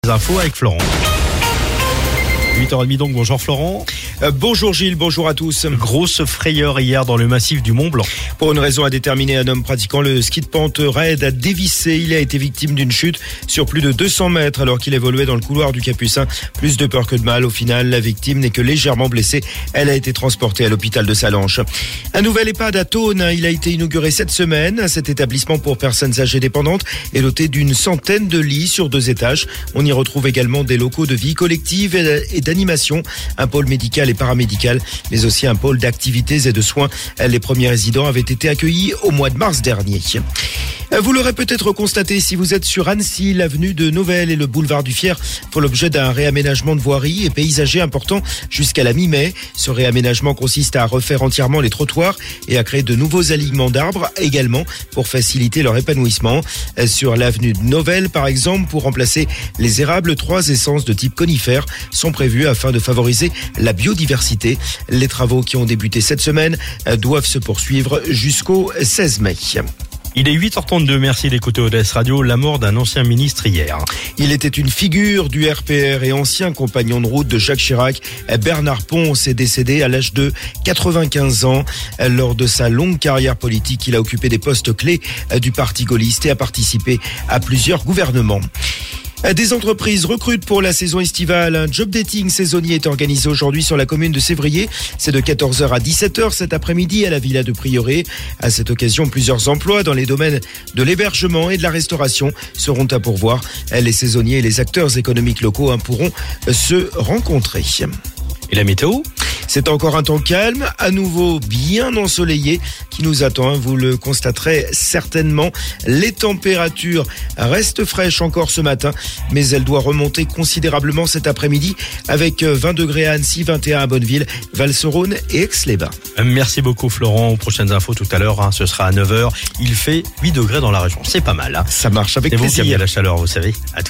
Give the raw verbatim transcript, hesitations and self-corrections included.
Les infos avec Florent. huit heures trente donc, bonjour Florent. Euh, bonjour Gilles, bonjour à tous. Grosse frayeur hier dans le massif du Mont Blanc. Pour une raison indéterminée, un homme pratiquant le ski de pente raide a dévissé. Il a été victime d'une chute sur plus de deux cents mètres alors qu'il évoluait dans le couloir du Capucin. Plus de peur que de mal. Au final, la victime n'est que légèrement blessée. Elle a été transportée à l'hôpital de Sallanches. Un nouvel EHPAD à Thônes. Il a été inauguré cette semaine. Cet établissement pour personnes âgées dépendantes est doté d'une centaine de lits sur deux étages. On y retrouve également des locaux de vie collective et d'animation, un pôle médical et paramédical, mais aussi un pôle d'activités et de soins. Les premiers résidents avaient été accueillis au mois de mars dernier. Vous l'aurez peut-être constaté si vous êtes sur Annecy, l'avenue de Novelle et le boulevard du Fier font l'objet d'un réaménagement de voirie et paysager important jusqu'à la mi-mai. Ce réaménagement consiste à refaire entièrement les trottoirs et à créer de nouveaux alignements d'arbres également pour faciliter leur épanouissement. Sur l'avenue de Novelle, par exemple, pour remplacer les érables, trois essences de type conifère sont prévues afin de favoriser la biodiversité. Les travaux qui ont débuté cette semaine doivent se poursuivre jusqu'au seize mai. Il est huit heures trente-deux, merci d'écouter O D S Radio. La mort d'un ancien ministre hier. Il était une figure du R P R et ancien compagnon de route de Jacques Chirac. Bernard Ponce est décédé à l'âge de quatre-vingt-quinze ans. Lors de sa longue carrière politique, il a occupé des postes clés du Parti gaulliste et a participé à plusieurs gouvernements. Des entreprises recrutent pour la saison estivale. Un job dating saisonnier est organisé aujourd'hui sur la commune de Sévrier. C'est de quatorze heures à dix-sept heures cet après-midi à la Villa de Prieuré. À cette occasion, plusieurs emplois dans les domaines de l'hébergement et de la restauration seront à pourvoir. Les saisonniers et les acteurs économiques locaux hein, pourront se rencontrer. Et la météo ? C'est encore un temps calme, à nouveau bien ensoleillé qui nous attend. Vous le constaterez certainement. Les températures restent fraîches encore ce matin, mais elles doivent remonter considérablement cet après-midi avec vingt degrés à Annecy, vingt et un à Bonneville, Val-sur-Rhône et Aix-les-Bains. Merci beaucoup Florent. Aux prochaines infos tout à l'heure, hein, ce sera à neuf heures. Il fait huit degrés dans la région. C'est pas mal. Hein. Ça marche avec plaisir. plaisir. C'est vous qui avez la chaleur, vous savez. À